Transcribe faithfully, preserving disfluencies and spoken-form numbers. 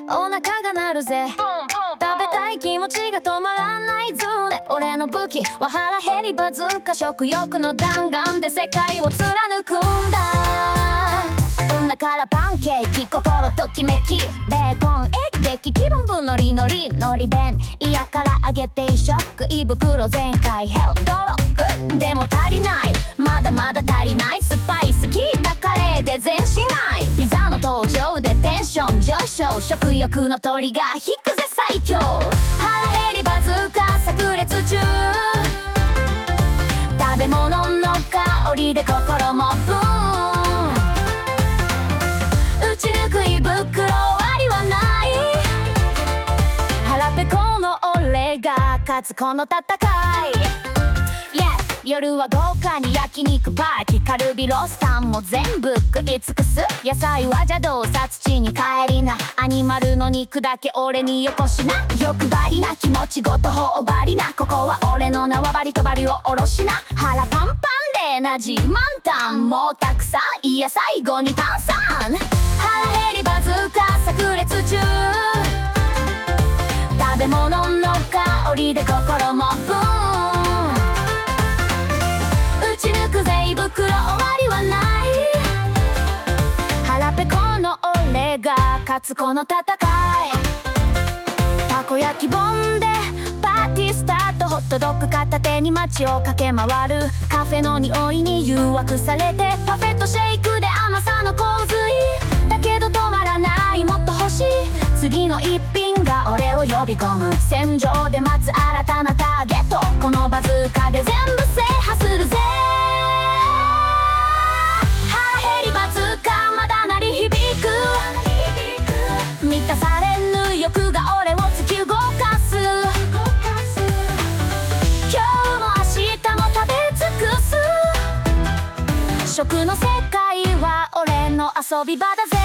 お腹が鳴るぜ。食べたい気持ちが止まらないズレ。俺の武器は腹減りバズーカ。食欲の弾丸で世界を貫くんだ。だからパンケーキ心ときめき、ベーコンエッグ気分分ノリノリのり弁。いやから揚げ定食胃袋全開ヘルドロック。でも足りない、まだまだ足りない。スパイス効いたカレーで全しない。ピザの登場でテンション上昇。食欲のトリガー引くぜ最強。腹減りバズーカ炸裂中。食べ物の香りで心もブーン。打ち抜く胃袋終わりはない。腹ペコの俺が勝つこの戦い、yeah! 夜は豪華に焼肉パーティー。カルビロースタンも全部食い尽くす。野菜は邪道さ土に帰りな。アニマルの肉だけ俺によこしな。欲張りな気持ちごと頬張りな。ここは俺の縄張りとばりをおろしな。腹パンパンでな自慢タンもうたくさん。いや最後に炭酸。腹減りバズーカ炸裂中。食べ物の香りで心もブーン。打ち抜くぜ胃袋終わりはない。腹ペコの俺が勝つこの戦い。たこ焼きボンでパーティースタート。ホットドッグ片手に街を駆け回る。カフェの匂いに誘惑されて。パフェットシェイクで甘さの洪水。だけど止まらない、もっと欲しい。次の一品が俺を呼び込む。戦場で待つ新たなターゲット。このバズーカで全部制覇するぜ。腹減りバズーカまだ鳴り響く。満たされぬ欲が俺を突き動かす。今日も明日も食べ尽くす。食の世界は俺の遊び場だぜ。